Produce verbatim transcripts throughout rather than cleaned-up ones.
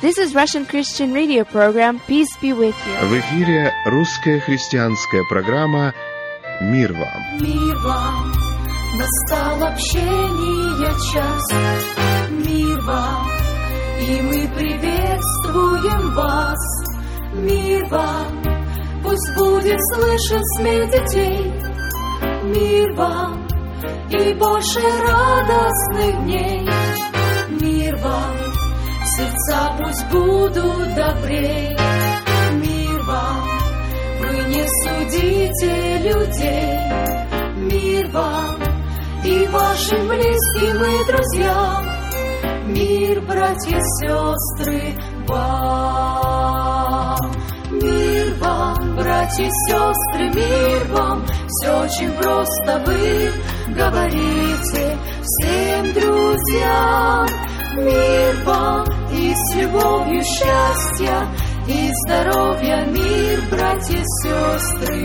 This is Russian Christian radio program. Peace be with you. В эфире русская христианская программа «Мир вам». Мир вам, настал общения час. Мир вам, и мы приветствуем вас. Мир вам, пусть будет слышен смех детей. Мир вам, и больше радостных дней. Мир вам, сердца пусть будут добрей. Мир вам, вы не судите людей. Мир вам и вашим близким и друзьям. Мир, братья и сестры, вам. Мир вам, братья и сестры, мир вам. Все очень просто вы говорите всем друзьям. Мир вам и с любовью счастья и здоровья. Мир, братья и сестры,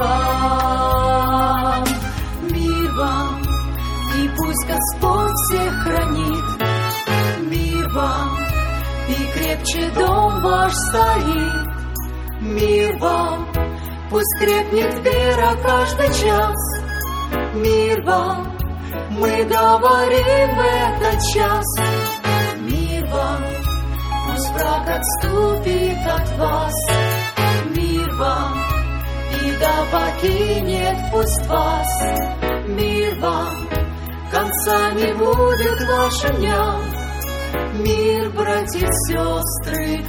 вам. Мир вам, и пусть Господь всех хранит. Мир вам, и крепче дом ваш стоит. Мир вам, пусть крепнет вера каждый час. Мир вам, мы говорим в этот час. Мир вам, пусть враг отступит от вас. Мир вам, и да покинет пусть вас. Мир вам, конца не будет вашим дням. Мир, братья и сестры,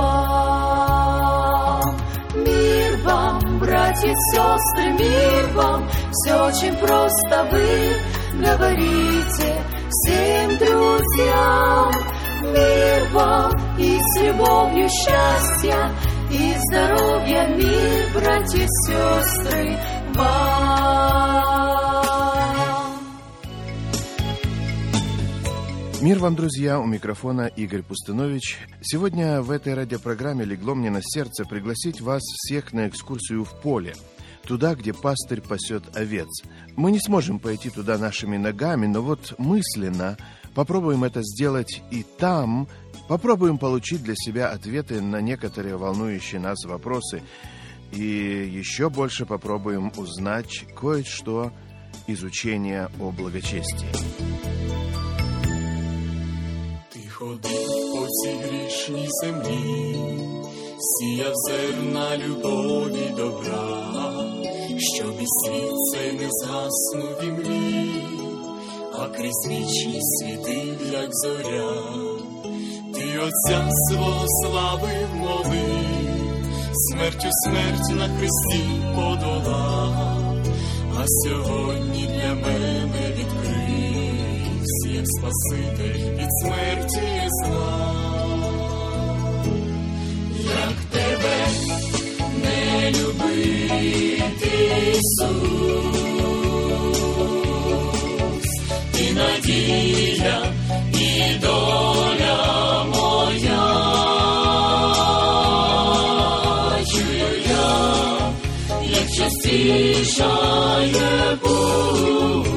вам. Мир вам, братья и сестры, мир вам. Все очень просто вы говорите всем друзьям. Мир вам и с любовью счастья и здоровья. Мир, братья и сестры, вам. Мир вам, друзья, у микрофона Игорь Пустынович. Сегодня в этой радиопрограмме легло мне на сердце пригласить вас всех на экскурсию в поле, туда, где пастырь пасет овец. Мы не сможем пойти туда нашими ногами, но вот мысленно попробуем это сделать и там, попробуем получить для себя ответы на некоторые волнующие нас вопросы и еще больше попробуем узнать кое-что из учения о благочестии. Ходив по цій грішній землі, сіяв зерна любові добра, щоб і світ цей не згаснув і млів, а крізь вічність світив, як зоря. Ти Отця свого славив, молив, смертю смерть на хресті подолав, а сьогодні для мене відкрив, як Спаситель від смерті і зла. Як тебе не любити, Ісус, і надія, і доля моя. Чую я, як частішає Бог,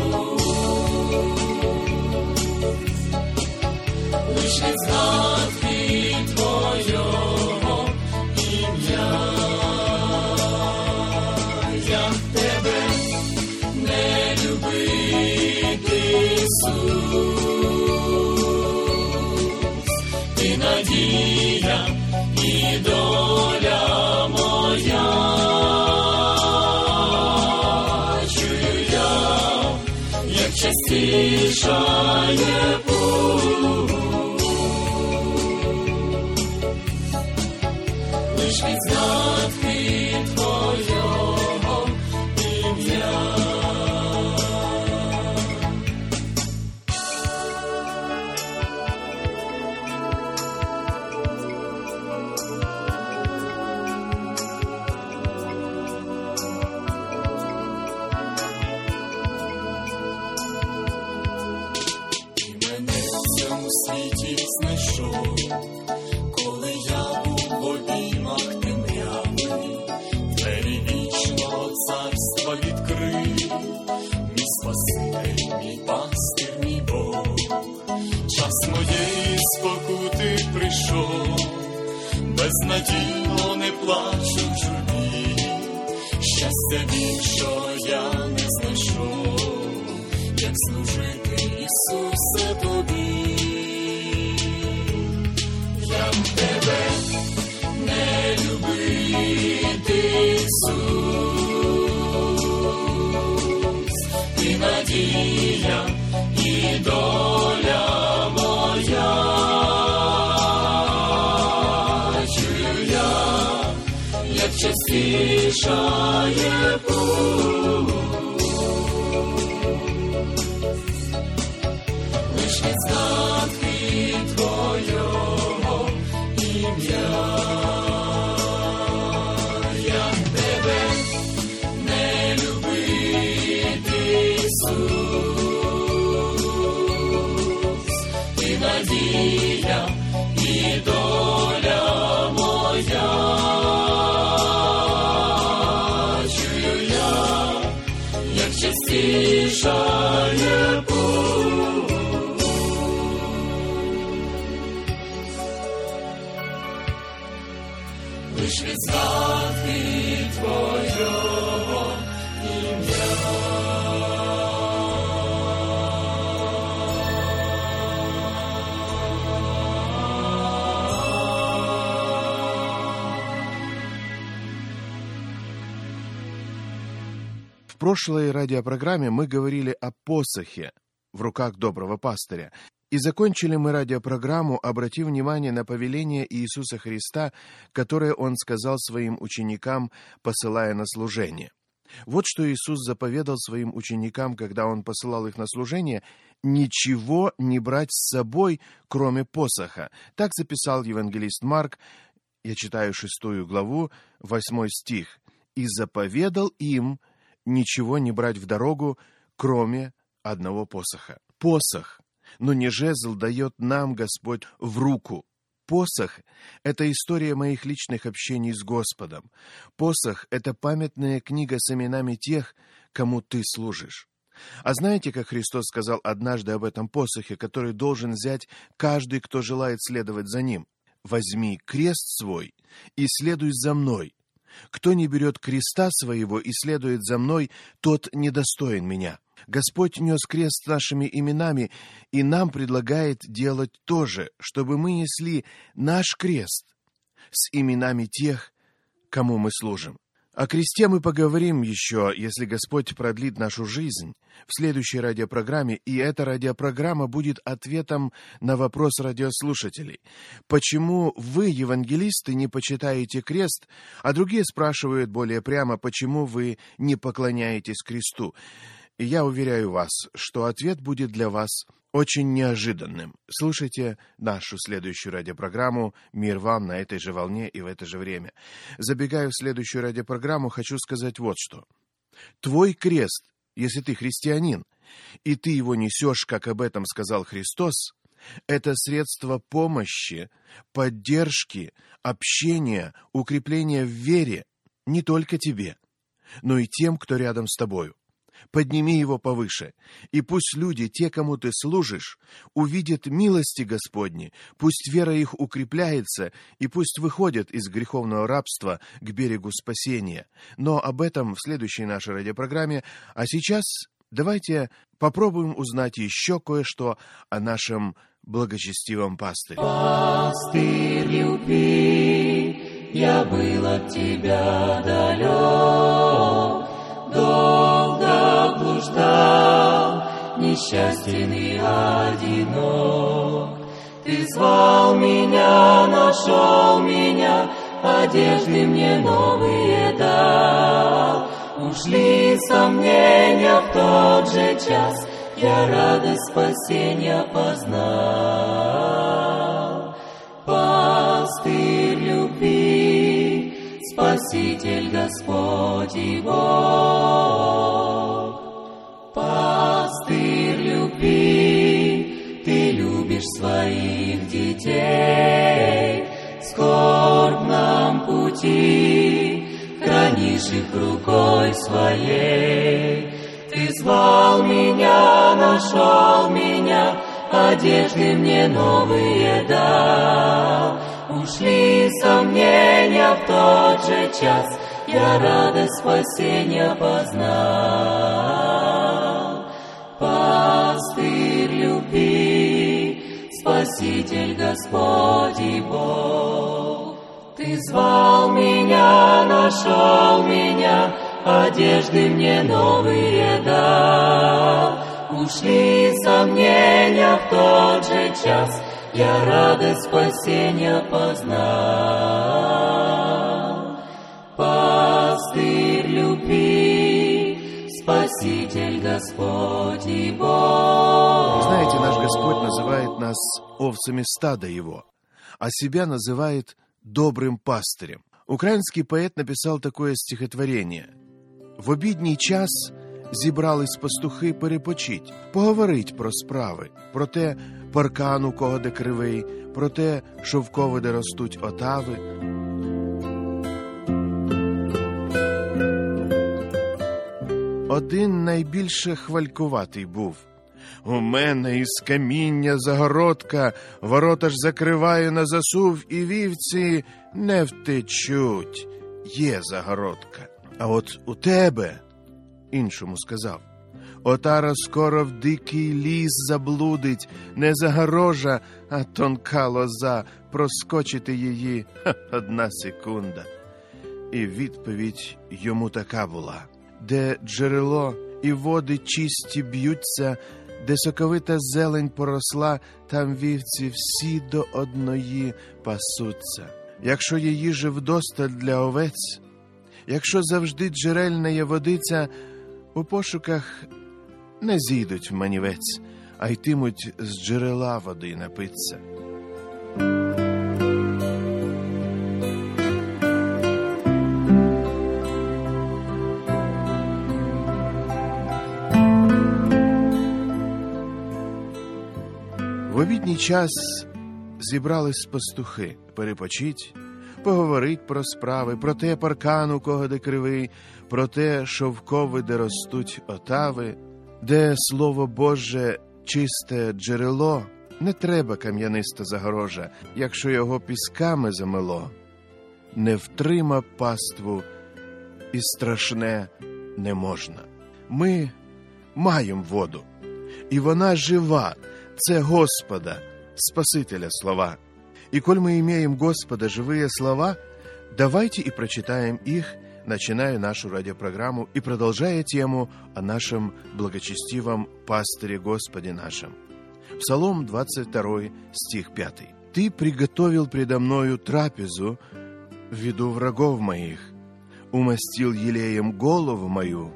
лиш від згадки Твого ім'я. Як тебе не любити, Ісус, ти надія і доля моя. Чую я, як частішає Бог, лиш від згадки Твого ім'я. І мене в цьому світі знайшов, коли я був в обіймах темряв. безнадій, но не плачу в журбі. Щастя більшого я не знайшов, як служити, Ісусе, тобі. Як тебе не любити, Ісус, ти надія і доля моя. Чую я, як частішає путь, лиш від знатки Твого ім'я. Як тебе не любити, Ісус, ти надія і доля моя. Чую я, як частішає путь, лиш від згадки Твого ім'я. В прошлой радиопрограмме мы говорили о посохе в руках доброго пастыря. И закончили мы радиопрограмму, обратив внимание на повеление Иисуса Христа, которое Он сказал своим ученикам, посылая на служение. Вот что Иисус заповедал своим ученикам, когда Он посылал их на служение: «Ничего не брать с собой, кроме посоха». Так записал евангелист Марк, я читаю шестую главу, восьмой стих. «И заповедал им ничего не брать в дорогу, кроме одного посоха». Посох, но не жезл, дает нам Господь в руку. Посох — это история моих личных общений с Господом. Посох — это памятная книга с именами тех, кому ты служишь. А знаете, как Христос сказал однажды об этом посохе, который должен взять каждый, кто желает следовать за Ним? «Возьми крест свой и следуй за мной. Кто не берет креста своего и следует за мной, тот недостоин меня». Господь нес крест с нашими именами, и нам предлагает делать то же, чтобы мы несли наш крест с именами тех, кому мы служим. О кресте мы поговорим еще, если Господь продлит нашу жизнь, в следующей радиопрограмме, и эта радиопрограмма будет ответом на вопрос радиослушателей. Почему вы, евангелисты, не почитаете крест, а другие спрашивают более прямо, почему вы не поклоняетесь кресту? И я уверяю вас, что ответ будет для вас очень неожиданным. Слушайте нашу следующую радиопрограмму «Мир вам» на этой же волне и в это же время. Забегая в следующую радиопрограмму, хочу сказать вот что. Твой крест, если ты христианин, и ты его несешь, как об этом сказал Христос, это средство помощи, поддержки, общения, укрепления в вере не только тебе, но и тем, кто рядом с тобою. Подними его повыше, и пусть люди, те, кому ты служишь, увидят милости Господни, пусть вера их укрепляется, и пусть выходят из греховного рабства к берегу спасения. Но об этом в следующей нашей радиопрограмме. А сейчас давайте попробуем узнать еще кое-что о нашем благочестивом пастыре. Пастырь любви, я был от тебя далек, долго блуждал, несчастен и одинок. Ты звал меня, нашел меня, одежды мне новые дал. Ушли сомнения в тот же час, я радость спасения познал. Пастырь любви, Спаситель Господь и Бог. Пастырь любви, Ты любишь своих детей, в скорбном пути хранишь их рукой своей. Ты звал меня, нашел меня, одежды мне новые дал. ушли сомнения в тот же час, я радость спасения познал. Пастырь любви, Спаситель Господь и Бог, Ты звал меня, нашел меня, одежды мне новые дал. Ушли сомнения в тот же час, я радость спасения познал. Пастырь любви, Спаситель Господь и Бог. Знаете, наш Господь называет нас овцами стада Его, а себя называет добрым пастырем. Украинский поэт написал такое стихотворение: «В обідній час зібрались пастухи перепочить, поговорить про справи, про те, паркан у кого де кривий, про те, шовкове де ростуть отави». Один найбільше хвалькуватий був. «У мене із каміння загородка, ворота ж закриваю на засув, і вівці не втечуть, є загородка. А от у тебе, — іншому сказав, — отара скоро в дикий ліс заблудить, не загорожа, а тонка лоза, проскочити її — ха, одна секунда». І відповідь йому така була: де джерело і води чисті б'ються, де соковита зелень поросла, там вівці всі до одної пасуться. Якщо є їжі вдосталь для овець, якщо завжди джерельна є водиця, у пошуках не зійдуть в манівець, а йтимуть з джерела води напиться. В обідній час зібрались пастухи перепочить, поговорить про справи, про те, паркан у кого де кривий, про те, шовкове де ростуть отави, де слово Боже чисте джерело, не треба кам'яниста загорожа, якщо його пісками замело, не втрима паству і страшне не можна. Ми маємо воду, і вона жива. Це Господа, Спасителя слова. И коль мы имеем Господа живые слова, давайте и прочитаем их, начиная нашу радиопрограмму и продолжая тему о нашем благочестивом пастыре Господе нашем. Псалом двадцать два, стих пятый. «Ты приготовил предо мною трапезу в виду врагов моих, умастил елеем голову мою,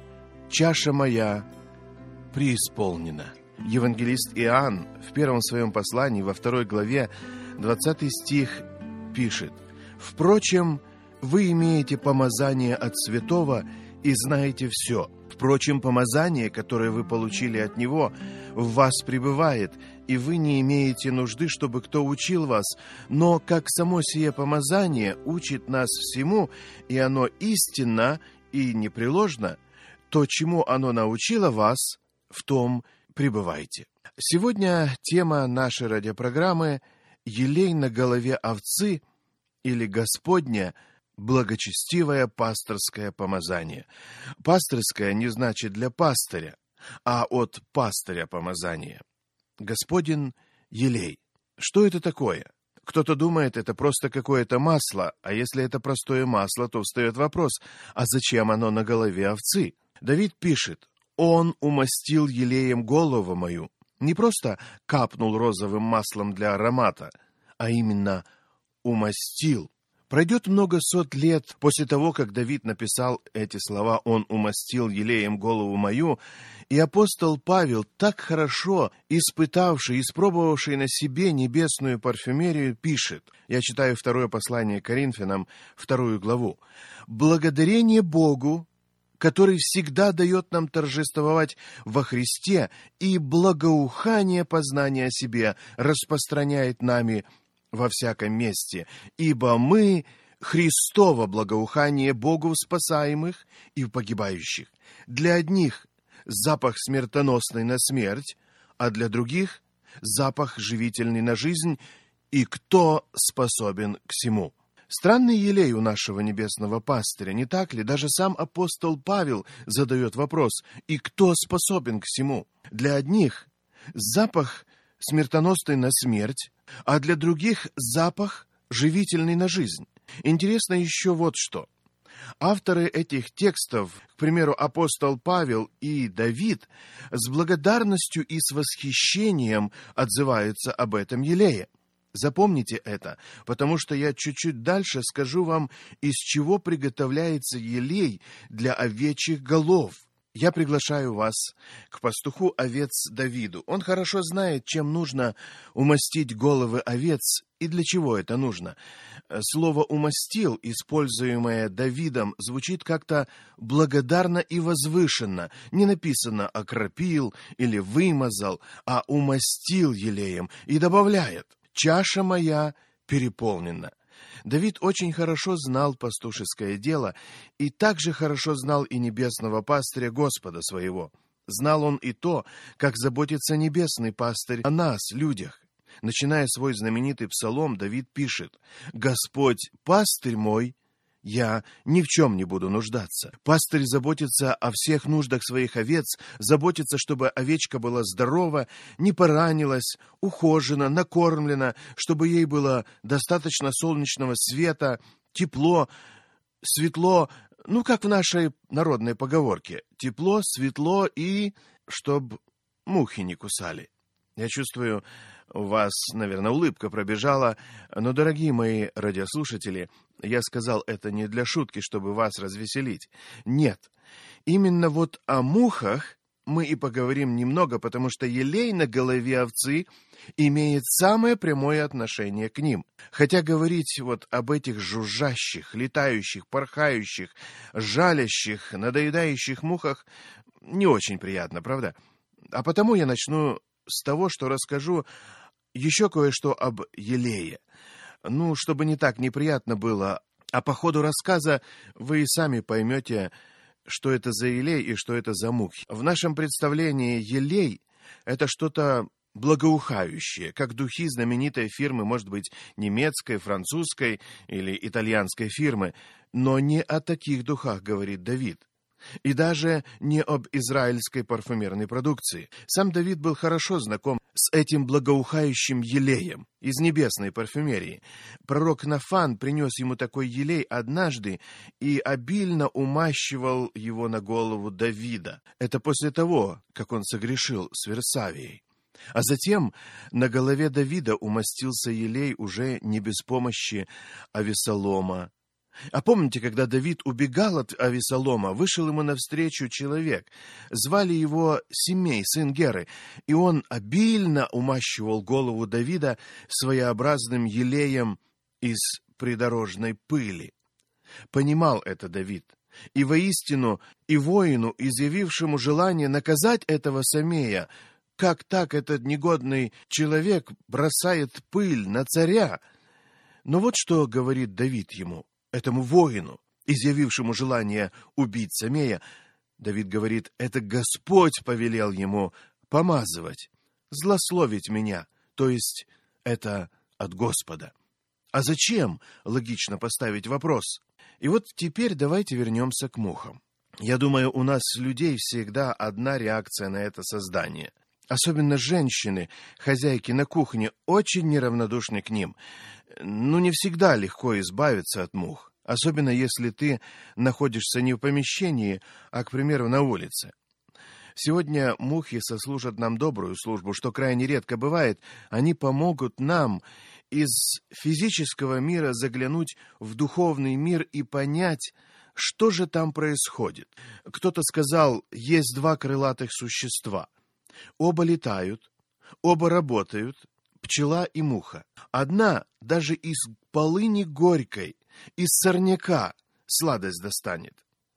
чаша моя преисполнена». Евангелист Иоанн в первом своем послании, во второй главе, двадцатый стих, пишет: «Впрочем, вы имеете помазание от святого и знаете все. Впрочем, помазание, которое вы получили от Него, в вас пребывает, и вы не имеете нужды, чтобы кто учил вас. Но как само сие помазание учит нас всему, и оно истинно и непреложно, то, чему оно научило вас, в том пребывайте». Сегодня тема нашей радиопрограммы «Елей на голове овцы» или «Господня благочестивое пасторское помазание». Пасторское не значит для пастыря, а от пастыря помазание. Господин елей. Что это такое? Кто-то думает, это просто какое-то масло, а если это простое масло, то встает вопрос, а зачем оно на голове овцы? Давид пишет: «Он умастил елеем голову мою». Не просто капнул розовым маслом для аромата, а именно умастил. Пройдет много сот лет после того, как Давид написал эти слова «Он умастил елеем голову мою», и апостол Павел, так хорошо испытавший, испробовавший на себе небесную парфюмерию, пишет, я читаю второе послание Коринфянам, вторую главу: «Благодарение Богу, который всегда дает нам торжествовать во Христе, и благоухание познания о себе распространяет нами во всяком месте, ибо мы Христово благоухание Богу в спасаемых и в погибающих. Для одних запах смертоносный на смерть, а для других запах живительный на жизнь, и кто способен к сему? Странный елей у нашего небесного пастыря, не так ли? Даже сам апостол Павел задает вопрос: и кто способен к сему? Для одних запах смертоносный на смерть, а для других запах живительный на жизнь. Интересно еще вот что. Авторы этих текстов, к примеру, апостол Павел и Давид, с благодарностью и с восхищением отзываются об этом елее. Запомните это, потому что я чуть-чуть дальше скажу вам, из чего приготовляется елей для овечьих голов. Я приглашаю вас к пастуху овец Давиду. Он хорошо знает, чем нужно умастить головы овец и для чего это нужно. Слово «умастил», используемое Давидом, звучит как-то благодарно и возвышенно. Не написано «окропил» или «вымазал», а «умастил елеем» и добавляет: «Чаша моя переполнена». Давид очень хорошо знал пастушеское дело и также хорошо знал и небесного пастыря Господа своего. Знал он и то, как заботится небесный пастырь о нас, людях. Начиная свой знаменитый псалом, Давид пишет: «Господь пастырь мой, я ни в чем не буду нуждаться». Пастырь заботится о всех нуждах своих овец, заботится, чтобы овечка была здорова, не поранилась, ухожена, накормлена, чтобы ей было достаточно солнечного света, тепло, светло, ну, как в нашей народной поговорке: тепло, светло и чтоб мухи не кусали. Я чувствую, у вас, наверное, улыбка пробежала, но, дорогие мои радиослушатели, я сказал это не для шутки, чтобы вас развеселить. Нет, именно вот о мухах мы и поговорим немного, потому что елей на голове овцы имеет самое прямое отношение к ним. Хотя говорить вот об этих жужжащих, летающих, порхающих, жалящих, надоедающих мухах не очень приятно, правда? А потому я начну с того, что расскажу еще кое-что об елее. Ну, чтобы не так неприятно было, а по ходу рассказа вы и сами поймете, что это за елей и что это за мухи. В нашем представлении елей — это что-то благоухающее, как духи знаменитой фирмы, может быть, немецкой, французской или итальянской фирмы. Но не о таких духах говорит Давид. И даже не об израильской парфюмерной продукции. Сам Давид был хорошо знаком с этим благоухающим елеем из небесной парфюмерии. Пророк Нафан принес ему такой елей однажды и обильно умащивал его на голову Давида. Это после того, как он согрешил с Версавией. А затем на голове Давида умастился елей уже не без помощи Авесолома. А помните, когда Давид убегал от Авесолома, вышел ему навстречу человек. Звали его Симей, сын Геры, и он обильно умащивал голову Давида своеобразным елеем из придорожной пыли. Понимал это Давид. И воистину, и воину, изъявившему желание наказать этого Симея, как так этот негодный человек бросает пыль на царя? Но вот что говорит Давид ему, этому воину, изъявившему желание убить Симея. Давид говорит: это Господь повелел ему помазывать, злословить меня, то есть это от Господа. А зачем? Логично поставить вопрос. И вот теперь давайте вернемся к мухам. Я думаю, у нас, людей, всегда одна реакция на это создание. Особенно женщины, хозяйки на кухне, очень неравнодушны к ним. Ну, не всегда легко избавиться от мух, особенно если ты находишься не в помещении, а, к примеру, на улице. Сегодня мухи сослужат нам добрую службу, что крайне редко бывает. Они помогут нам из физического мира заглянуть в духовный мир и понять, что же там происходит. Кто-то сказал, есть два крылатых существа. Оба летают, оба работают, пчела и муха. Одна даже из полыни горькой, из сорняка сладость достанет.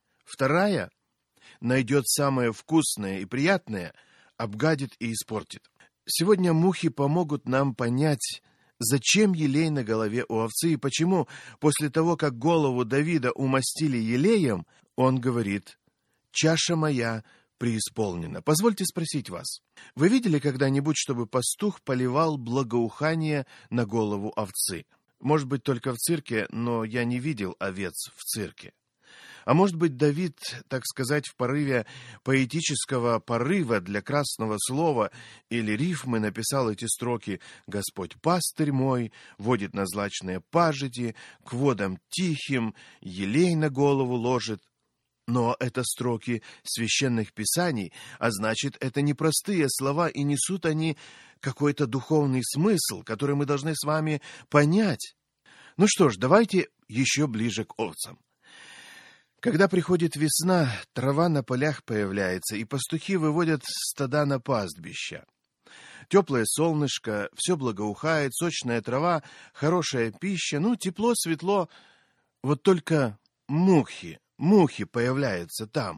Вторая найдет самое вкусное и приятное, обгадит и испортит. Сегодня мухи помогут нам понять, зачем елей на голове у овцы и почему после того, как голову Давида умастили елеем, он говорит: «Чаша моя преисполнена. Позвольте спросить вас, вы видели когда-нибудь, чтобы пастух поливал благоухание на голову овцы? Может быть, только в цирке, но я не видел овец в цирке. А может быть, Давид, так сказать, в порыве поэтического порыва для красного слова или рифмы написал эти строки: «Господь пастырь мой, водит на злачные пажити, к водам тихим, елей на голову ложит». Но это строки священных писаний, а значит, это не простые слова, и несут они какой-то духовный смысл, который мы должны с вами понять. Ну что ж, давайте еще ближе к овцам. Когда приходит весна, трава на полях появляется, и пастухи выводят стада на пастбища. Теплое солнышко, все благоухает, сочная трава, хорошая пища, ну, тепло, светло. Вот только мухи, мухи появляются там.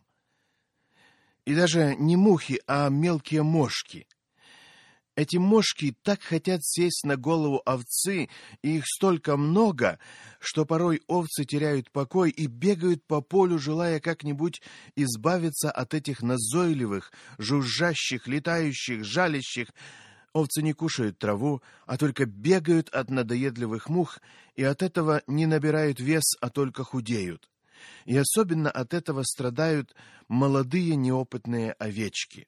И даже не мухи, а мелкие мошки. Эти мошки так хотят сесть на голову овцы, и их столько много, что порой овцы теряют покой и бегают по полю, желая как-нибудь избавиться от этих назойливых, жужжащих, летающих, жалящих. Овцы не кушают траву, а только бегают от надоедливых мух, и от этого не набирают вес, а только худеют. И особенно от этого страдают молодые неопытные овечки.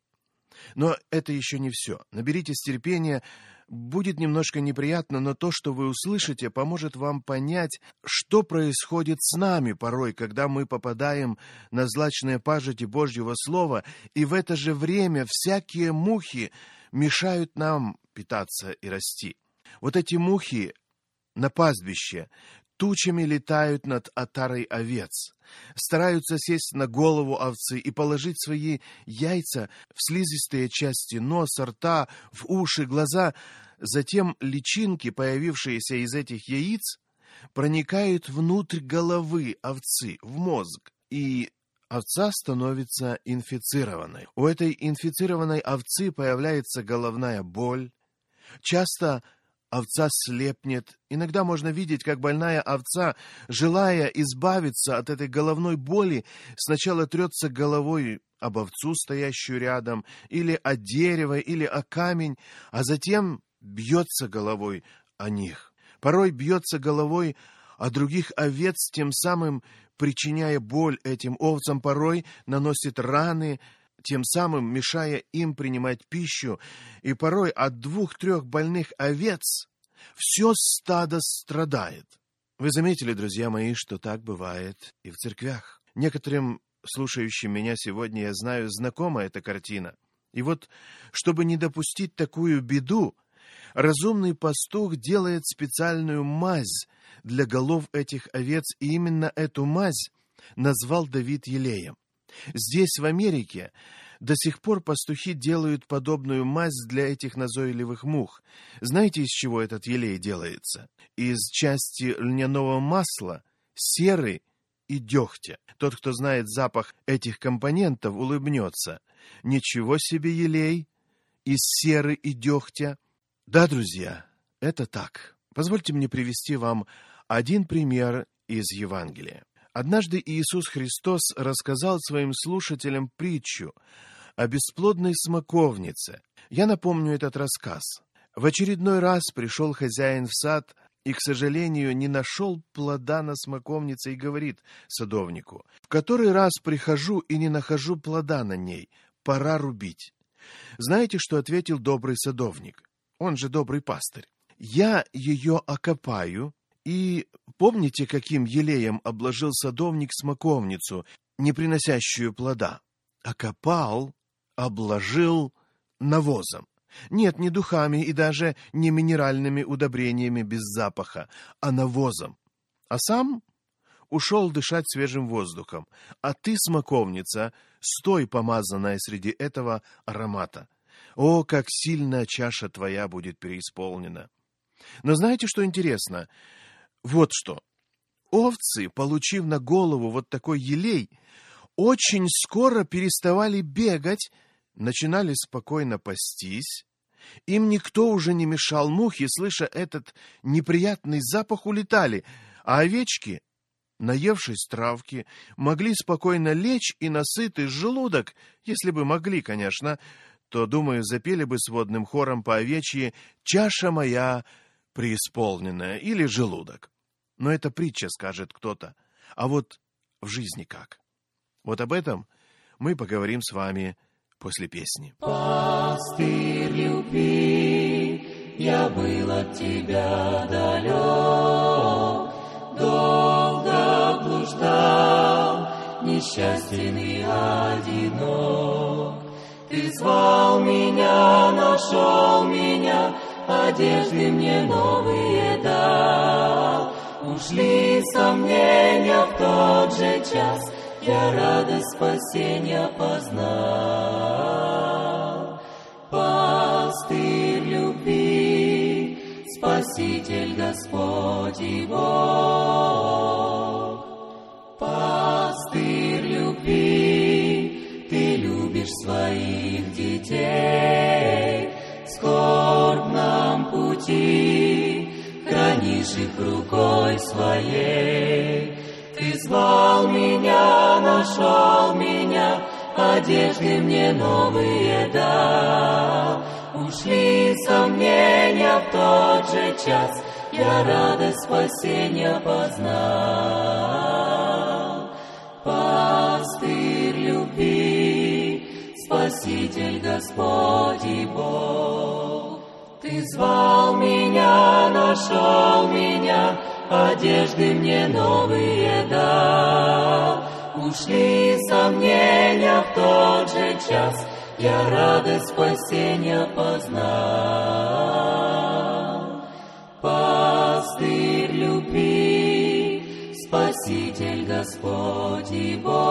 Но это еще не все. Наберитесь терпения, будет немножко неприятно, но то, что вы услышите, поможет вам понять, что происходит с нами порой, когда мы попадаем на злачные пажити Божьего Слова, и в это же время всякие мухи мешают нам питаться и расти. Вот эти мухи на пастбище тучами летают над отарой овец, стараются сесть на голову овцы и положить свои яйца в слизистые части носа, рта, в уши, глаза. Затем личинки, появившиеся из этих яиц, проникают внутрь головы овцы, в мозг, и овца становится инфицированной. У этой инфицированной овцы появляется головная боль. Часто овца слепнет. Иногда можно видеть, как больная овца, желая избавиться от этой головной боли, сначала трется головой об овцу, стоящую рядом, или о дерево, или о камень, а затем бьется головой о них. Порой бьется головой о других овец, тем самым причиняя боль этим овцам, порой наносит раны, тем самым мешая им принимать пищу, и порой от двух-трех больных овец все стадо страдает. Вы заметили, друзья мои, что так бывает и в церквях. Некоторым слушающим меня сегодня, я знаю, знакома эта картина. И вот, чтобы не допустить такую беду, разумный пастух делает специальную мазь для голов этих овец, и именно эту мазь назвал Давид елеем. Здесь, в Америке, до сих пор пастухи делают подобную мазь для этих назойливых мух. Знаете, из чего этот елей делается? Из части льняного масла, серы и дегтя. Тот, кто знает запах этих компонентов, улыбнется. Ничего себе елей из серы и дегтя. Да, друзья, это так. Позвольте мне привести вам один пример из Евангелия. Однажды Иисус Христос рассказал своим слушателям притчу о бесплодной смоковнице. Я напомню этот рассказ. В очередной раз пришел хозяин в сад и, к сожалению, не нашел плода на смоковнице и говорит садовнику: «В который раз прихожу и не нахожу плода на ней, пора рубить». Знаете, что ответил добрый садовник? Он же добрый пастырь. «Я ее окопаю». И помните, каким елеем обложил садовник смоковницу, не приносящую плода? Окопал, обложил навозом. Нет, не духами и даже не минеральными удобрениями без запаха, а навозом. А сам ушел дышать свежим воздухом. А ты, смоковница, стой, помазанная среди этого аромата. О, как сильно чаша твоя будет переисполнена! Но знаете, что интересно? Вот что. Овцы, получив на голову вот такой елей, очень скоро переставали бегать, начинали спокойно пастись. Им никто уже не мешал, мухи, слыша этот неприятный запах, улетали, а овечки наевшись травки, могли спокойно лечь и на сытый желудок, если бы могли, конечно, то, думаю, запели бы сводным хором по овечьи «Чаша моя преисполненная» или «Желудок». Но это притча, скажет кто-то. А вот в жизни как? Вот об этом мы поговорим с вами после песни. Пастырь любви, я был от тебя далек, долго блуждал, несчастен и одинок. Ты звал меня, нашел меня, одежды мне новые дал. Ушли сомнения в тот же час, я радость спасения познал. Пастырь любви, Спаситель Господь и Бог. Пастырь любви, Ты любишь своих детей, в скорбном пути хранишь их рукой своей. Ты звал меня, нашел меня, одежды мне новые дал. Ушли сомнения в тот же час, я радость спасения познал. Пастырь любви, Спаситель Господь и Бог. Ты звал меня, нашел меня, одежды мне новые дал. Ушли сомнения в тот же час, я радость спасения познал. Пастырь любви, Спаситель Господь и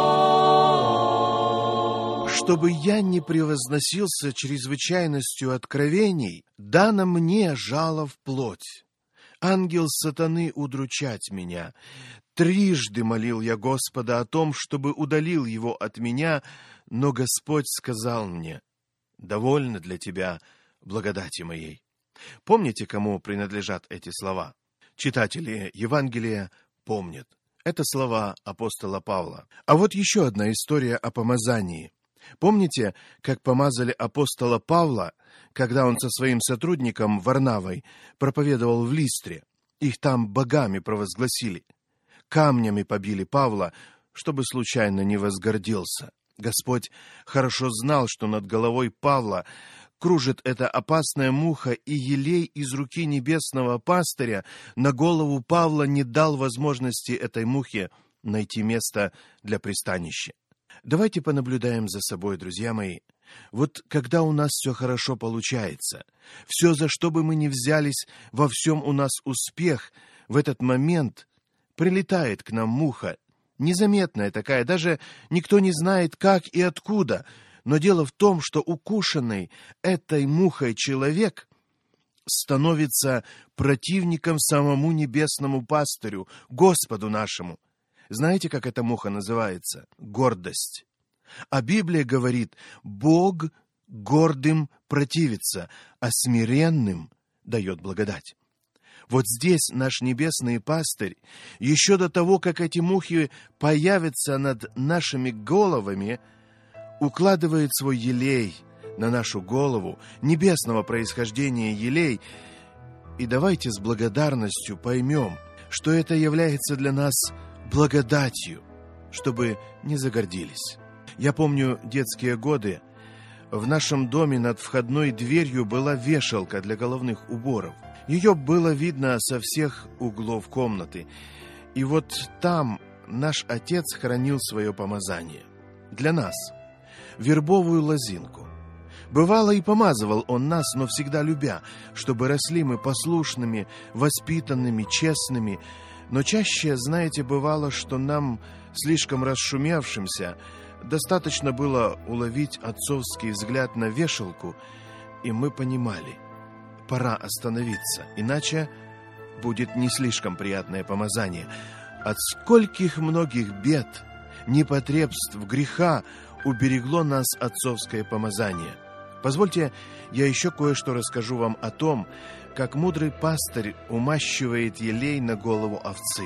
Бог. Чтобы я не превозносился чрезвычайностью откровений, дано мне жало в плоть. Ангел сатаны удручать меня. Трижды молил я Господа о том, чтобы удалил его от меня, но Господь сказал мне: «Довольно для тебя благодати моей». Помните, кому принадлежат эти слова? Читатели Евангелия помнят. Это слова апостола Павла. А вот еще одна история о помазании. Помните, как помазали апостола Павла, когда он со своим сотрудником Варнавой проповедовал в Листре? Их там богами провозгласили. Камнями побили Павла, чтобы случайно не возгордился. Господь хорошо знал, что над головой Павла кружит эта опасная муха, и елей из руки небесного пастыря на голову Павла не дал возможности этой мухе найти место для пристанища. Давайте понаблюдаем за собой, друзья мои. Вот когда у нас все хорошо получается, все, за что бы мы ни взялись, во всем у нас успех, в этот момент прилетает к нам муха, незаметная такая, даже никто не знает, как и откуда. Но дело в том, что укушенный этой мухой человек становится противником самому небесному пастырю, Господу нашему. Знаете, как эта муха называется? Гордость. А Библия говорит: Бог гордым противится, а смиренным дает благодать. Вот здесь наш небесный пастырь, еще до того, как эти мухи появятся над нашими головами, укладывает свой елей на нашу голову, небесного происхождения елей. И давайте с благодарностью поймем, что это является для нас благодатью, чтобы не загордились. Я помню детские годы. В нашем доме над входной дверью была вешалка для головных уборов. Ее было видно со всех углов комнаты. И вот там наш отец хранил свое помазание. Для нас. Вербовую лозинку. Бывало, и помазывал он нас, но всегда любя, чтобы росли мы послушными, воспитанными, честными. Но чаще, знаете, бывало, что нам, слишком расшумевшимся, достаточно было уловить отцовский взгляд на вешалку, и мы понимали: пора остановиться, иначе будет не слишком приятное помазание. От скольких многих бед, непотребств, греха уберегло нас отцовское помазание. Позвольте, я еще кое-что расскажу вам о том, как мудрый пастырь умащивает елей на голову овцы.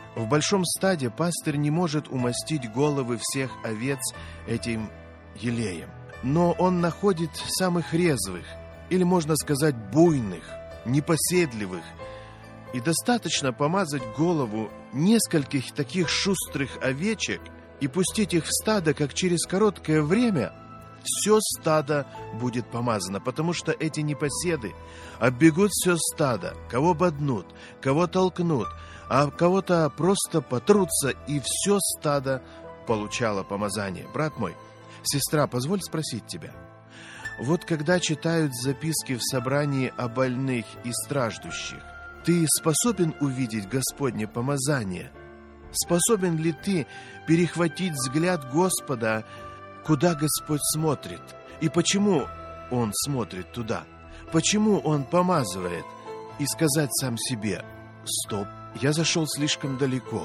В большом стаде пастырь не может умастить головы всех овец этим елеем. Но он находит самых резвых, или, можно сказать, буйных, непоседливых. И достаточно помазать голову нескольких таких шустрых овечек и пустить их в стадо, как через короткое время все стадо будет помазано, потому что эти непоседы оббегут все стадо, кого боднут, кого толкнут, а кого-то просто потрутся, и все стадо получало помазание. Брат мой, сестра, позволь спросить тебя. Вот когда читают записки в собрании о больных и страждущих, ты способен увидеть Господне помазание? Способен ли ты перехватить взгляд Господа, куда Господь смотрит? И почему Он смотрит туда? Почему Он помазывает? И сказать сам себе: стоп, я зашел слишком далеко.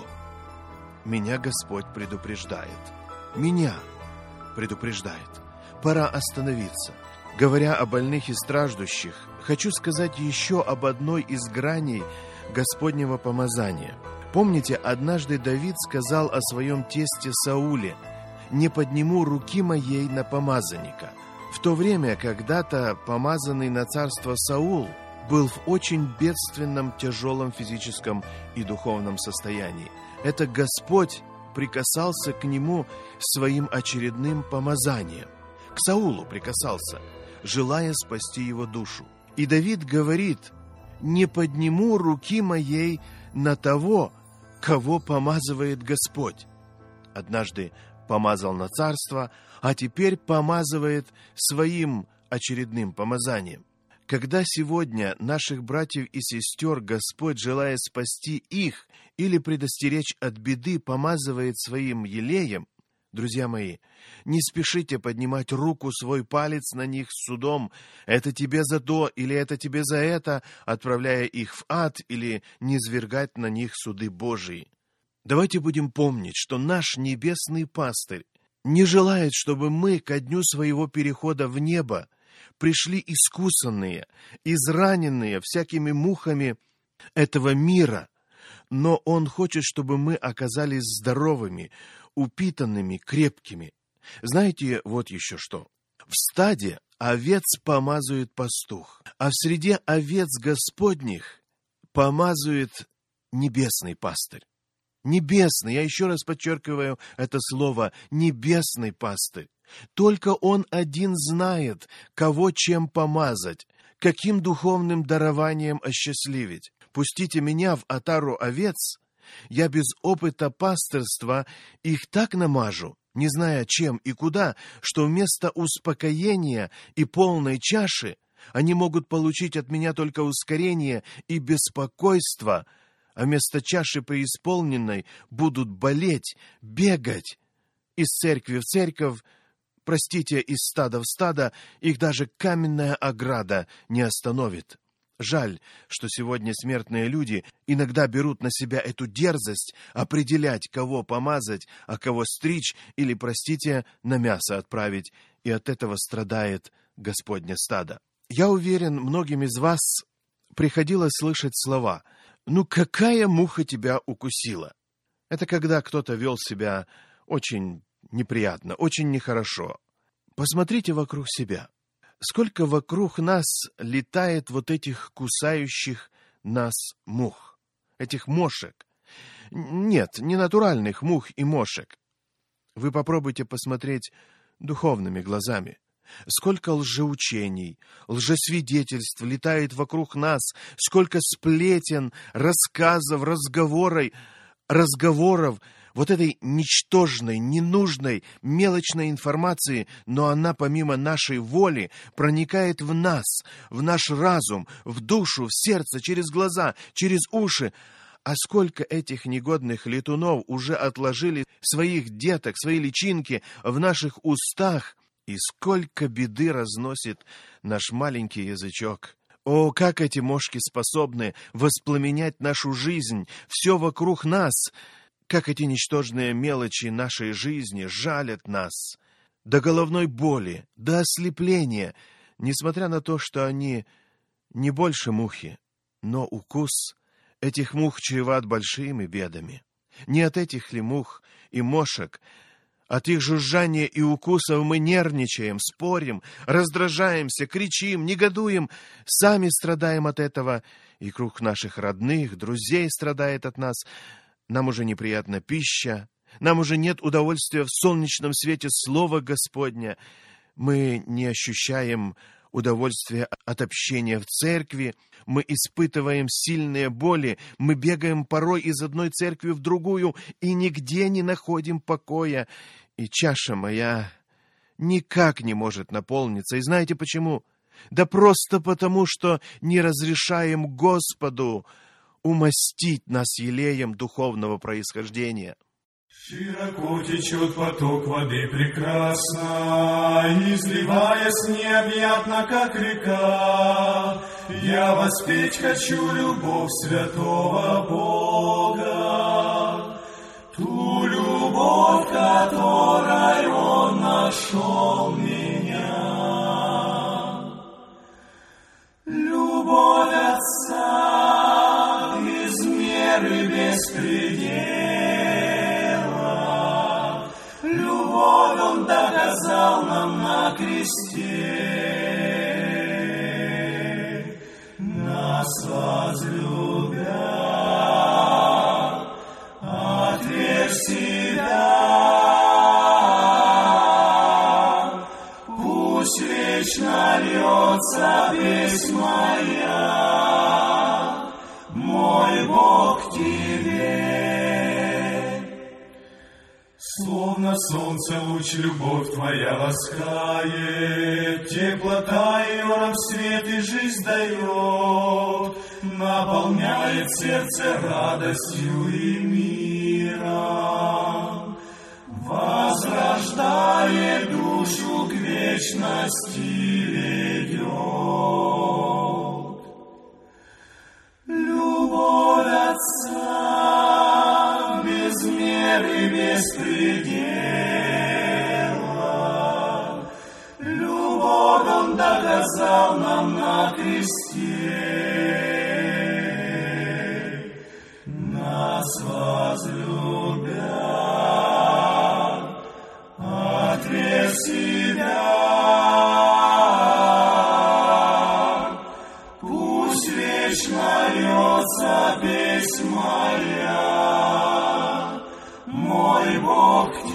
Меня Господь предупреждает. Меня предупреждает. Пора остановиться. Говоря о больных и страждущих, хочу сказать еще об одной из граней Господнего помазания. Помните, однажды Давид сказал о своем тесте Сауле: «Не подниму руки моей на помазанника». В то время когда-то помазанный на царство Саул был в очень бедственном, тяжелом физическом и духовном состоянии. Это Господь прикасался к нему своим очередным помазанием. К Саулу прикасался, желая спасти его душу. И Давид говорит: «Не подниму руки моей на того, кого помазывает Господь». Однажды помазал на царство, а теперь помазывает своим очередным помазанием. Когда сегодня наших братьев и сестер Господь, желая спасти их или предостеречь от беды, помазывает своим елеем, друзья мои, не спешите поднимать руку, свой палец на них с судом: это тебе за то или это тебе за это, отправляя их в ад или низвергать на них суды Божии. Давайте будем помнить, что наш небесный пастырь не желает, чтобы мы ко дню своего перехода в небо пришли искусанные, израненные всякими мухами этого мира, но Он хочет, чтобы мы оказались здоровыми, упитанными, крепкими. Знаете, вот еще что. В стаде овец помазывает пастух, а в среде овец Господних помазывает небесный пастырь. Небесный, я еще раз подчеркиваю это слово, небесный пастырь. Только Он один знает, кого чем помазать, каким духовным дарованием осчастливить. Пустите меня в отару овец, я без опыта пастырства их так намажу, не зная чем и куда, что вместо успокоения и полной чаши они могут получить от меня только ускорение и беспокойство, а вместо чаши преисполненной будут болеть, бегать из церкви в церковь, простите, из стада в стадо, их даже каменная ограда не остановит. Жаль, что сегодня смертные люди иногда берут на себя эту дерзость определять, кого помазать, а кого стричь или, простите, на мясо отправить, и от этого страдает Господне стадо. Я уверен, многим из вас приходилось слышать слова: «Ну какая муха тебя укусила?» Это когда кто-то вел себя очень неприятно, очень нехорошо. Посмотрите вокруг себя. Сколько вокруг нас летает вот этих кусающих нас мух, этих мошек. Нет, не натуральных мух и мошек. Вы попробуйте посмотреть духовными глазами. Сколько лжеучений, лжесвидетельств летает вокруг нас, сколько сплетен, рассказов, разговоров, разговоров, вот этой ничтожной, ненужной, мелочной информации, но она помимо нашей воли проникает в нас, в наш разум, в душу, в сердце, через глаза, через уши. А сколько этих негодных летунов уже отложили своих деток, свои личинки в наших устах, и сколько беды разносит наш маленький язычок. О, как эти мошки способны воспламенять нашу жизнь, все вокруг нас, как эти ничтожные мелочи нашей жизни жалят нас до головной боли, до ослепления, несмотря на то, что они не больше мухи, но укус этих мух чреват большими бедами. Не от этих ли мух и мошек, от их жужжания и укусов мы нервничаем, спорим, раздражаемся, кричим, негодуем, сами страдаем от этого, и круг наших родных, друзей страдает от нас. Нам уже неприятна пища, нам уже нет удовольствия в солнечном свете слова Господня. Мы не ощущаем удовольствия от общения в церкви, мы испытываем сильные боли, мы бегаем порой из одной церкви в другую и нигде не находим покоя. И чаша моя никак не может наполниться. И знаете почему? Да просто потому, что не разрешаем Господу умастить нас елеем духовного происхождения. Широко течет поток воды прекрасно, изливаясь необъятно, как река. Я воспеть хочу любовь святого Бога, ту любовь, которой Он нашел меня. Любовь Отца без меры, без предела. Любовь Он доказал нам на кресте. Нас возлюбя, отверг себя. Пусть вечно льется песнь моя, мой Бог, к Тебе. Словно солнце луч любовь Твоя ласкает, теплота ее нам свет и жизнь дает, наполняет сердце радостью и миром, возрождает душу к вечности ведет. Любовь Отца без меры, без предела. Любовь Он доказал нам на кресте. Нас возлюбя, отверг себя. Пусть вечно льется песнь моя, мой Бог, к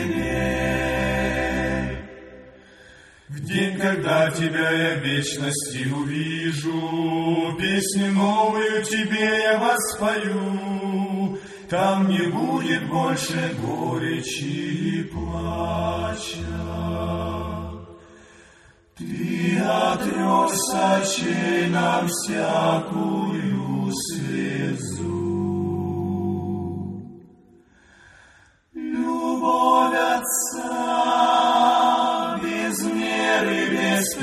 Тебе. В день, когда Тебя я в вечности увижу, песню новую Тебе я воспою. Там не будет больше горечи и плача. Ты отрёк с очей нам всякую слезу. Любовь Отца без меры, без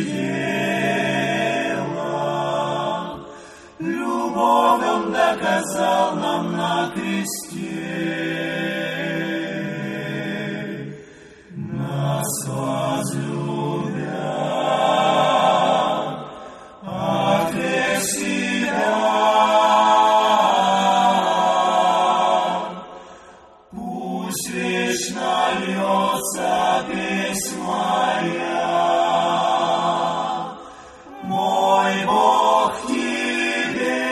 предела. Любовь Он доказал нам на кресте. Нас возлюбя, отверг себя. Пусть вечно льется песнь моя, мой Бог, к Тебе.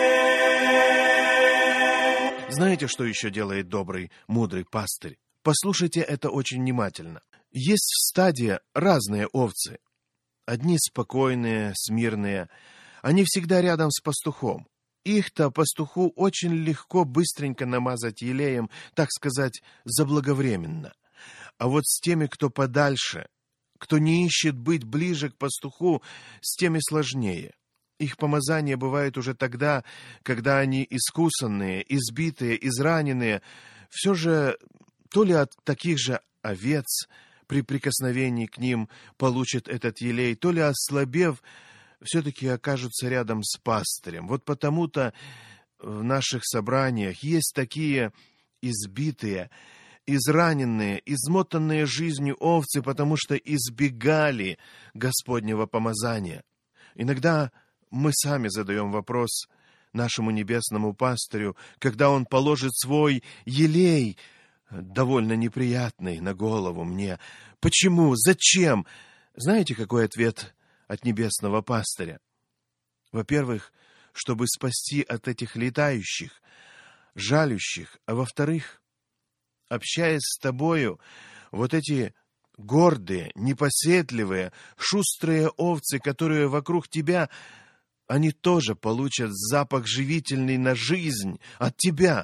Знаете, что еще делает добрый, мудрый пастырь? Послушайте это очень внимательно. Есть в стаде разные овцы. Одни спокойные, смирные. Они всегда рядом с пастухом. Их-то пастуху очень легко быстренько намазать елеем, так сказать, заблаговременно. А вот с теми, кто подальше, кто не ищет быть ближе к пастуху, с теми сложнее. Их помазание бывает уже тогда, когда они искусанные, избитые, израненные, все же то ли от таких же овец при прикосновении к ним получат этот елей, то ли, ослабев, все-таки окажутся рядом с пастырем. Вот потому-то в наших собраниях есть такие избитые, израненные, измотанные жизнью овцы, потому что избегали Господнего помазания. Иногда мы сами задаем вопрос, нашему небесному пастырю, когда он положит свой елей, довольно неприятный, на голову мне. Почему? Зачем? Знаете, какой ответ от небесного пастыря? Во-первых, чтобы спасти от этих летающих, жалющих, а во-вторых, общаясь с тобою, вот эти гордые, непоседливые, шустрые овцы, которые вокруг тебя, они тоже получат запах живительный на жизнь от тебя.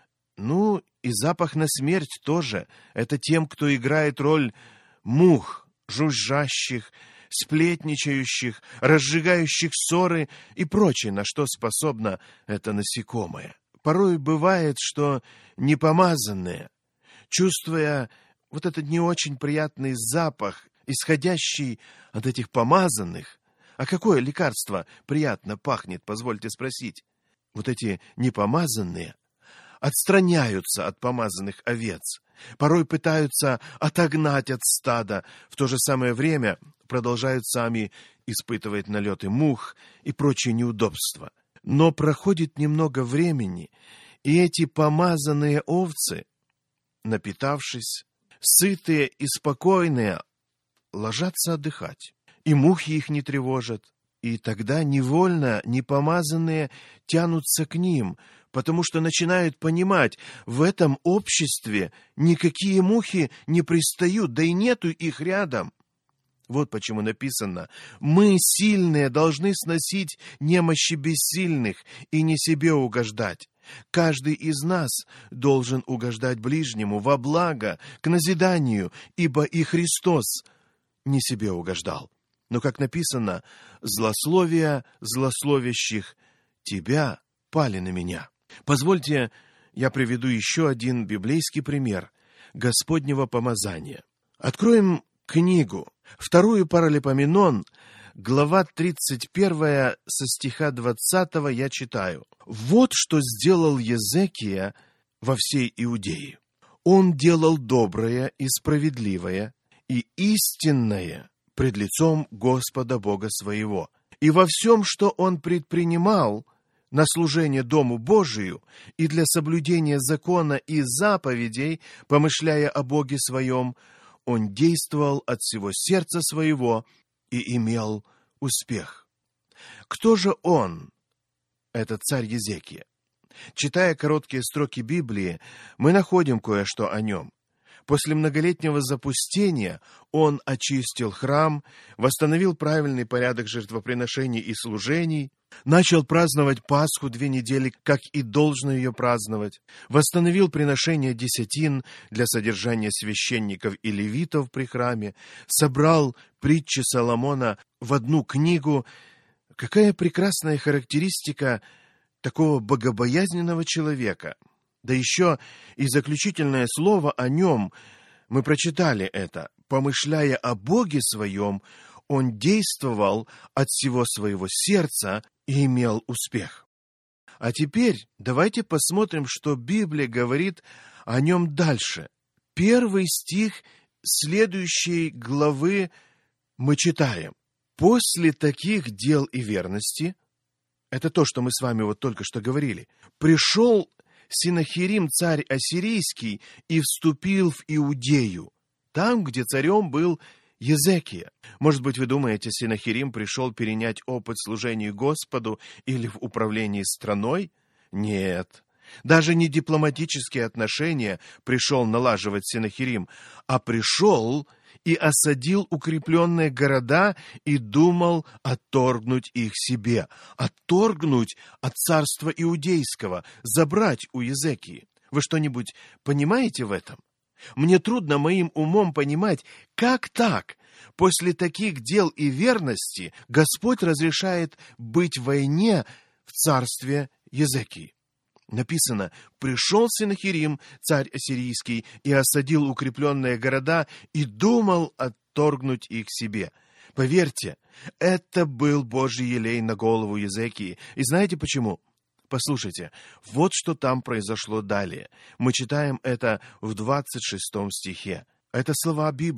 Ну, и запах на смерть тоже. Это тем, кто играет роль мух, жужжащих, сплетничающих, разжигающих ссоры и прочее, на что способно это насекомое. Порой бывает, что непомазанные, чувствуя вот этот не очень приятный запах, исходящий от этих помазанных, а какое лекарство приятно пахнет, позвольте спросить, вот эти непомазанные отстраняются от помазанных овец, порой пытаются отогнать от стада, в то же самое время продолжают сами испытывать налеты мух и прочие неудобства. Но проходит немного времени, и эти помазанные овцы, напитавшись, сытые и спокойные, ложатся отдыхать, и мухи их не тревожат, и тогда невольно непомазанные тянутся к ним, потому что начинают понимать, в этом обществе никакие мухи не пристают, да и нету их рядом. Вот почему написано: «Мы, сильные, должны сносить немощи бессильных и не себе угождать». Каждый из нас должен угождать ближнему во благо, к назиданию, ибо и Христос не себе угождал. Но, как написано, «Злословия злословящих тебя пали на меня». Позвольте, я приведу еще один библейский пример Господнего помазания. Откроем книгу, вторую Паралипоменон, глава тридцать первая, со стиха двадцатого я читаю. «Вот что сделал Езекия во всей Иудее. Он делал доброе и справедливое и истинное пред лицом Господа Бога своего. И во всем, что он предпринимал на служение Дому Божию и для соблюдения закона и заповедей, помышляя о Боге своем, он действовал от всего сердца своего и имел успех». Кто же он, этот царь Езекия? Читая короткие строки Библии, мы находим кое-что о нем. После многолетнего запустения он очистил храм, восстановил правильный порядок жертвоприношений и служений, начал праздновать Пасху две недели, как и должно ее праздновать, восстановил приношение десятин для содержания священников и левитов при храме, собрал притчи Соломона в одну книгу. Какая прекрасная характеристика такого богобоязненного человека! Да еще и заключительное слово о нем, мы прочитали это: «Помышляя о Боге своем, он действовал от всего своего сердца и имел успех». А теперь давайте посмотрим, что Библия говорит о нем дальше. Первый стих следующей главы мы читаем: «После таких дел и верности», это то, что мы с вами вот только что говорили, «пришел Синахирим, царь ассирийский, и вступил в Иудею, там, где царем был Езекия». Может быть, вы думаете, Синахирим пришел перенять опыт служения Господу или в управлении страной? Нет. Даже не дипломатические отношения пришел налаживать Синахирим, а пришел и осадил укрепленные города и думал отторгнуть их себе, отторгнуть от царства иудейского, забрать у Езекии. Вы что-нибудь понимаете в этом? Мне трудно моим умом понимать, как так? После таких дел и верности Господь разрешает быть в войне в царстве Езекии. Написано: «Пришел Синахирим, царь ассирийский, и осадил укрепленные города, и думал отторгнуть их себе». Поверьте, это был Божий елей на голову Езекии. И знаете почему? Послушайте, вот что там произошло далее. Мы читаем это в двадцать шестом стихе. Это слова Библии.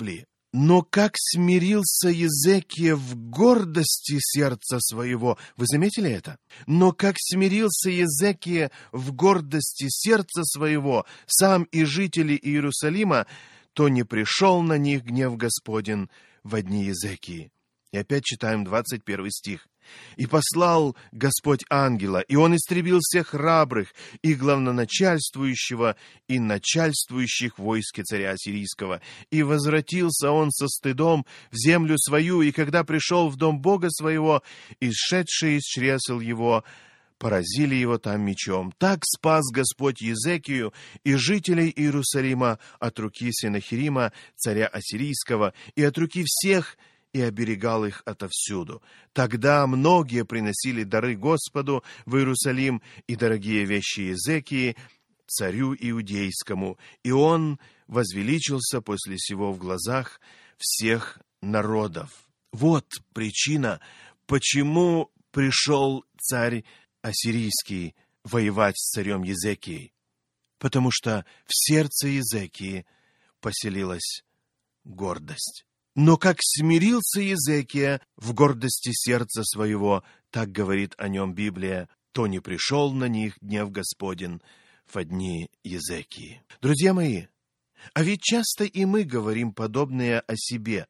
Но как смирился Иезекия в гордости сердца своего. Вы заметили это? Но как смирился Иезекия в гордости сердца своего, сам и жители Иерусалима, то не пришел на них гнев Господень во дни Иезекии. И опять читаем двадцать первый стих. «И послал Господь ангела, и он истребил всех храбрых, и главноначальствующего, и начальствующих в войске царя Ассирийского. И возвратился он со стыдом в землю свою, и когда пришел в дом Бога своего, исшедшие из чресел его, поразили его там мечом. Так спас Господь Иезекию и жителей Иерусалима от руки Сенахерима, царя Ассирийского, и от руки всех, и оберегал их отовсюду. Тогда многие приносили дары Господу в Иерусалим и дорогие вещи Иезекии, царю иудейскому, и он возвеличился после сего в глазах всех народов». Вот причина, почему пришел царь Ассирийский воевать с царем Иезекией. Потому что в сердце Иезекии поселилась гордость. Но как смирился Иезекия в гордости сердца своего, так говорит о нем Библия, то не пришел на них гнев Господень во дни Иезекии. Друзья мои, а ведь часто и мы говорим подобное о себе.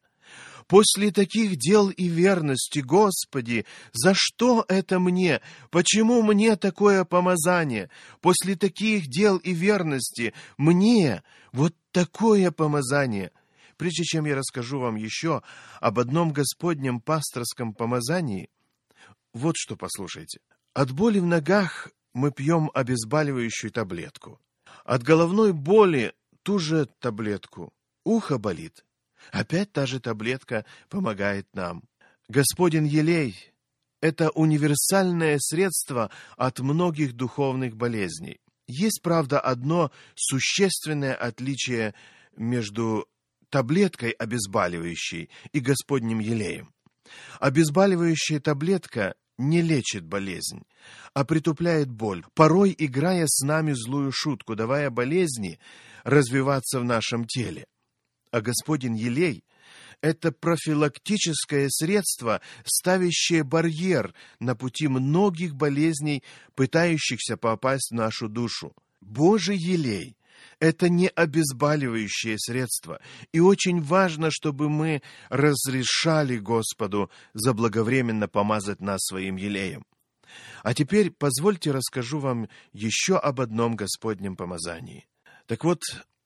После таких дел и верности, Господи, за что это мне? Почему мне такое помазание? После таких дел и верности мне вот такое помазание. Прежде чем я расскажу вам еще об одном Господнем пасторском помазании, вот что послушайте. От боли в ногах мы пьем обезболивающую таблетку. От головной боли ту же таблетку. Ухо болит. Опять та же таблетка помогает нам. Господин елей – это универсальное средство от многих духовных болезней. Есть, правда, одно существенное отличие между таблеткой обезболивающей и Господним елеем. Обезболивающая таблетка не лечит болезнь, а притупляет боль, порой играя с нами злую шутку, давая болезни развиваться в нашем теле. А Господин елей – это профилактическое средство, ставящее барьер на пути многих болезней, пытающихся попасть в нашу душу. Божий елей – это не обезболивающее средство, и очень важно, чтобы мы разрешали Господу заблаговременно помазать нас своим елеем. А теперь позвольте расскажу вам еще об одном Господнем помазании. Так вот,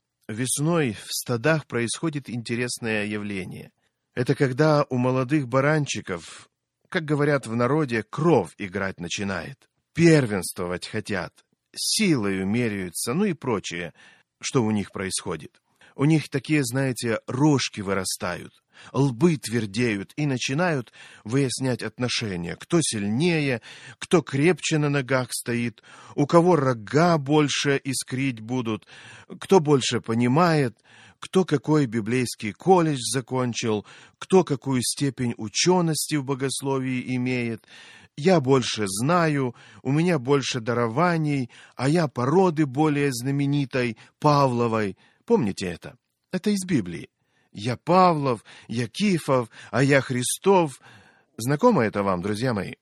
весной в стадах происходит интересное явление. Это когда у молодых баранчиков, как говорят в народе, кровь играть начинает. Первенствовать хотят, силою меряются, ну и прочее, что у них происходит. У них такие, знаете, рожки вырастают, лбы твердеют и начинают выяснять отношения. Кто сильнее, кто крепче на ногах стоит, у кого рога больше искрить будут, кто больше понимает, кто какой библейский колледж закончил, кто какую степень учености в богословии имеет. Я больше знаю, у меня больше дарований, а я породы более знаменитой, Павловой. Помните это? Это из Библии. Я Павлов, я Кифов, а я Христов. Знакомо это вам, друзья мои?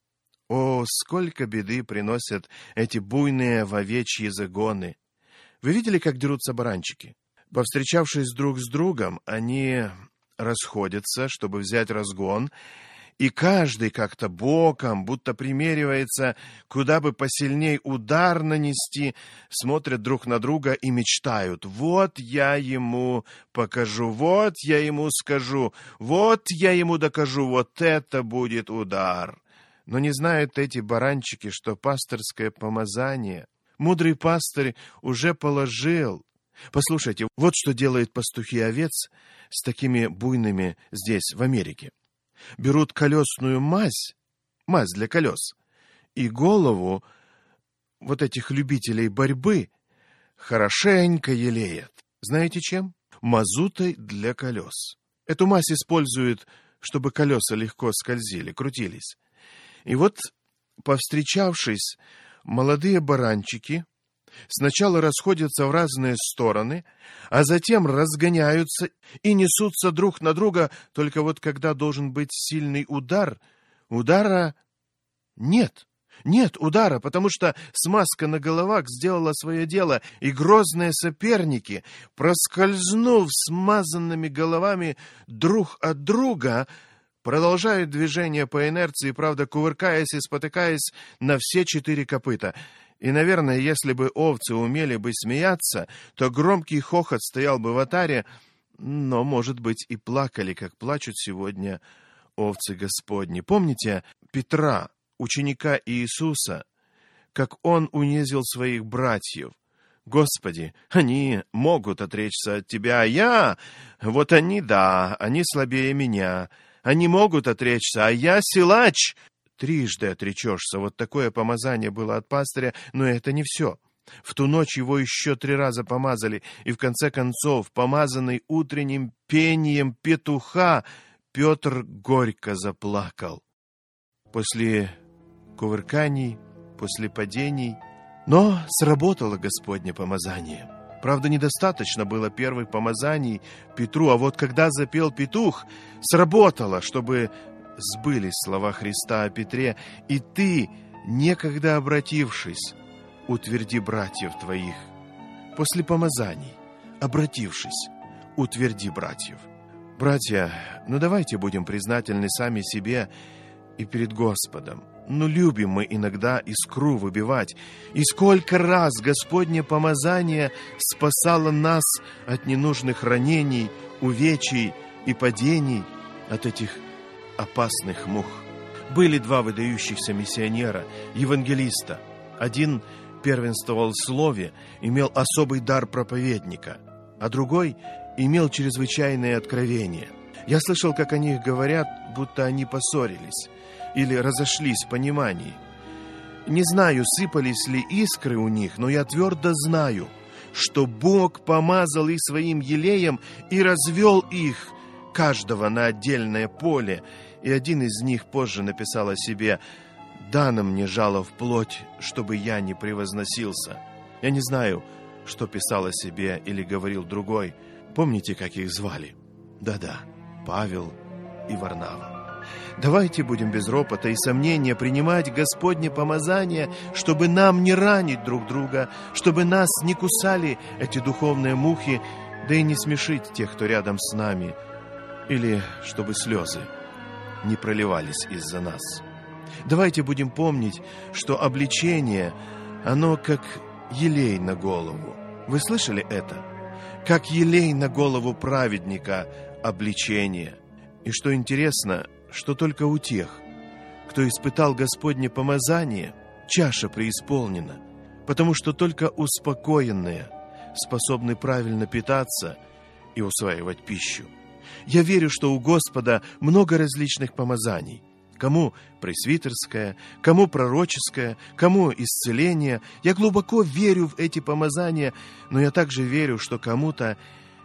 О, сколько беды приносят эти буйные овечьи загоны! Вы видели, как дерутся баранчики? Повстречавшись друг с другом, они расходятся, чтобы взять разгон, и каждый как-то боком, будто примеривается, куда бы посильней удар нанести, смотрят друг на друга и мечтают. Вот я ему покажу, вот я ему скажу, вот я ему докажу, вот это будет удар. Но не знают эти баранчики, что пасторское помазание мудрый пастырь уже положил. Послушайте, вот что делают пастухи овец с такими буйными здесь, в Америке. Берут колесную мазь, мазь для колес, и голову вот этих любителей борьбы хорошенько елеят. Знаете чем? Мазутой для колес. Эту мазь используют, чтобы колеса легко скользили, крутились. И вот, повстречавшись, молодые баранчики Сначала расходятся в разные стороны, а затем разгоняются и несутся друг на друга, только вот когда должен быть сильный удар, удара нет. Нет удара, потому что смазка на головах сделала свое дело, и грозные соперники, проскользнув смазанными головами друг от друга, продолжают движение по инерции, правда, кувыркаясь и спотыкаясь на все четыре копыта. И, наверное, если бы овцы умели бы смеяться, то громкий хохот стоял бы в атаре, но, может быть, и плакали, как плачут сегодня овцы Господни. Помните Петра, ученика Иисуса, как он унизил своих братьев? Господи, они могут отречься от Тебя, а я, вот они, да, они слабее меня. Они могут отречься, а я силач. Трижды отречешься. Вот такое помазание было от пастыря, но это не все. В ту ночь его еще три раза помазали, и в конце концов, помазанный утренним пением петуха, Петр горько заплакал. После кувырканий, после падений, но сработало Господне помазание. Правда, недостаточно было первых помазаний Петру, а вот когда запел петух, сработало, чтобы сбылись слова Христа о Петре: «И ты, некогда обратившись, утверди братьев твоих». После помазаний, обратившись, утверди братьев. Братья, ну давайте будем признательны сами себе и перед Господом. Ну, любим мы иногда искру выбивать. И сколько раз Господне помазание спасало нас от ненужных ранений, увечий и падений, от этих опасных мух. Были два выдающихся миссионера, евангелиста. Один первенствовал в слове, имел особый дар проповедника, а другой имел чрезвычайное откровение. Я слышал, как о них говорят, будто они поссорились или разошлись в понимании. Не знаю, сыпались ли искры у них, но я твердо знаю, что Бог помазал их своим елеем и развел их, каждого на отдельное поле, и один из них позже написал о себе: «Дано мне жало в плоть, чтобы я не превозносился». Я не знаю, что писал о себе или говорил другой. Помните, как их звали? Да-да, Павел и Варнава. Давайте будем без ропота и сомнения принимать Господне помазание, чтобы нам не ранить друг друга, чтобы нас не кусали эти духовные мухи, да и не смешить тех, кто рядом с нами, или чтобы слезы не проливались из-за нас. Давайте будем помнить, что обличение, оно как елей на голову. Вы слышали это? Как елей на голову праведника обличение. И что интересно, что только у тех, кто испытал Господне помазание, чаша преисполнена, потому что только успокоенные способны правильно питаться и усваивать пищу. Я верю, что у Господа много различных помазаний. Кому пресвитерское, кому пророческое, кому исцеление. Я глубоко верю в эти помазания, но я также верю, что кому-то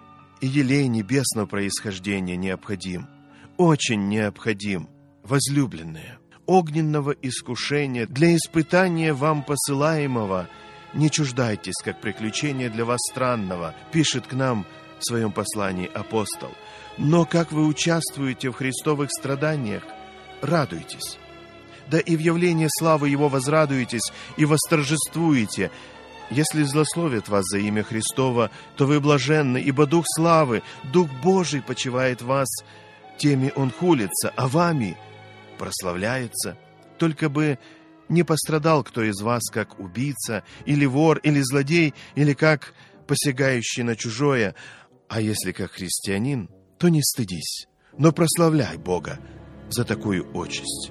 и елей небесного происхождения необходим. Очень необходим, возлюбленные. Огненного искушения для испытания вам посылаемого не чуждайтесь, как приключение для вас странного, пишет к нам в своем послании апостол. Но как вы участвуете в христовых страданиях, радуйтесь. Да и в явлении славы Его возрадуетесь и восторжествуете. Если злословят вас за имя Христово, то вы блаженны, ибо Дух славы, Дух Божий почивает в вас. Теми Он хулится, а вами прославляется. Только бы не пострадал кто из вас, как убийца, или вор, или злодей, или как посягающий на чужое. А если как христианин, то не стыдись, но прославляй Бога за такую участь.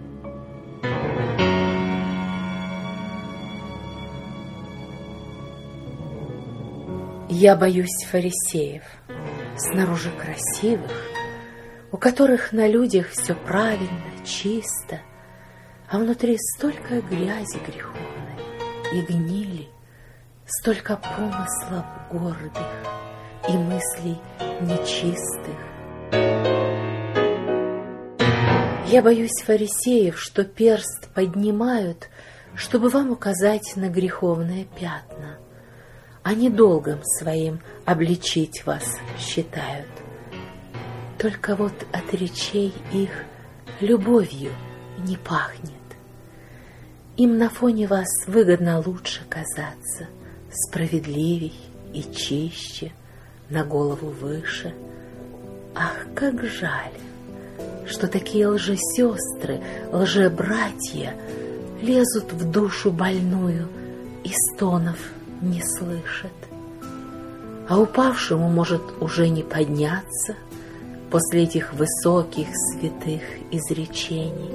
Я боюсь фарисеев, снаружи красивых, у которых на людях все правильно, чисто, а внутри столько грязи греховной и гнили, столько помыслов гордых и мыслей нечистых. Я боюсь фарисеев, что перст поднимают, чтобы вам указать на греховные пятна, Они долгом своим обличить вас считают. Только вот от речей их любовью не пахнет. Им на фоне вас выгодно лучше казаться, справедливей и чище, на голову выше. Ах, как жаль, что такие лжесестры, лжебратья лезут в душу больную и стонов не слышат. А упавшему может уже не подняться после этих высоких святых изречений.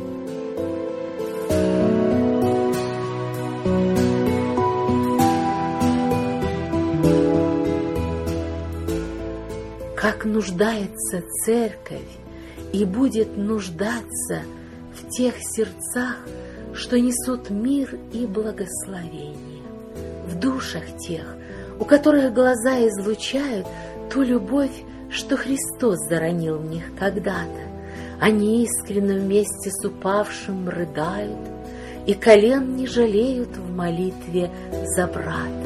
Как нуждается церковь и будет нуждаться в тех сердцах, что несут мир и благословение, в душах тех, у которых глаза излучают ту любовь, что Христос заронил в них когда-то. Они искренне вместе с упавшим рыдают и колен не жалеют в молитве за брата.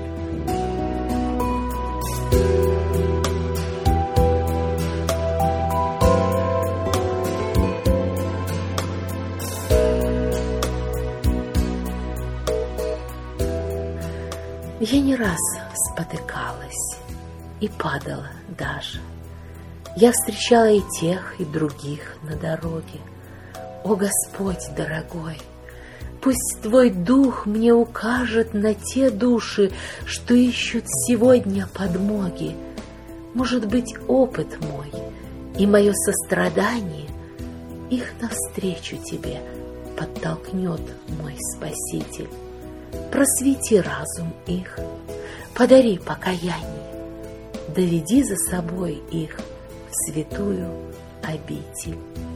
Я не раз спотыкалась и падала даже. Я встречала и тех, и других на дороге. О, Господь дорогой, пусть Твой Дух мне укажет на те души, что ищут сегодня подмоги. Может быть, опыт мой и мое сострадание их навстречу Тебе подтолкнет мой Спаситель. Просвети разум их, подари покаяние, доведи за собой их в святую обитель.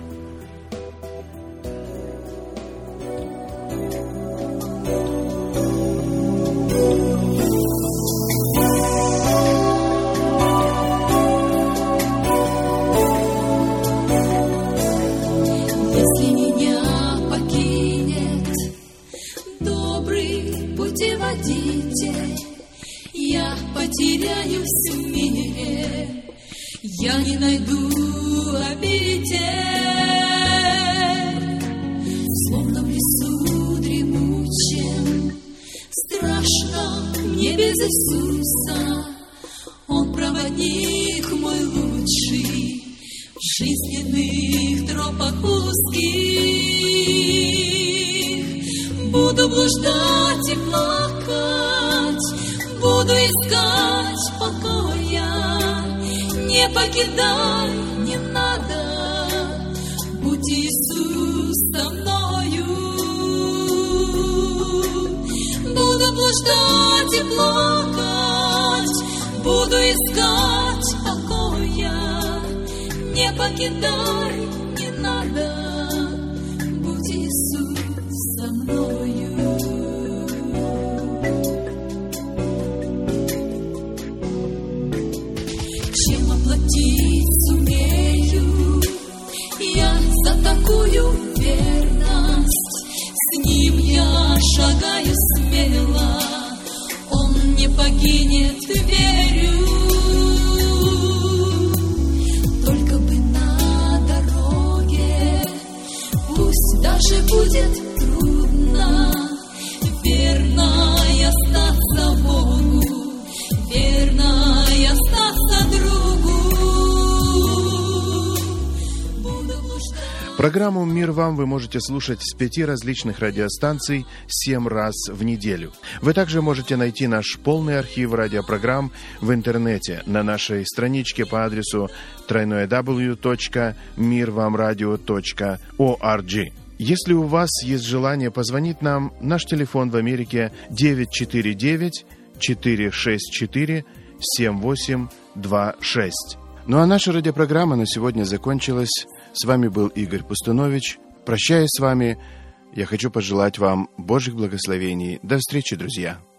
Если меня покинет добрый путеводитель, я потеряюсь в мире, я не найду обитель. Словно в лесу дремучем, страшно мне без Иисуса. Он проводник мой лучший в жизненных тропах узких. Буду блуждать и плакать, буду искать покоя. Не покидай, не надо, будь Иисус со мною. Буду блуждать и плакать, буду искать покоя. Не покидай, не надо, будь Иисус со мною. Чем оплатить сумею я за такую верность? С ним я шагаю смело, он не погинет, верю. Только бы на дороге, пусть даже будет трудно, верно я остаться Богу, верно я остаться другу. Программу «Мир вам» вы можете слушать с пяти различных радиостанций семь раз в неделю. Вы также можете найти наш полный архив радиопрограмм в интернете на нашей страничке по адресу дабл ю дабл ю дабл ю точка мир вам радио точка орг. Если у вас есть желание позвонить нам, наш телефон в Америке девять четыре девять четыре шесть четыре семь восемь два шесть. Ну а наша радиопрограмма на сегодня закончилась. С вами был Игорь Пустунович. Прощаясь с вами, я хочу пожелать вам Божьих благословений. До встречи, друзья!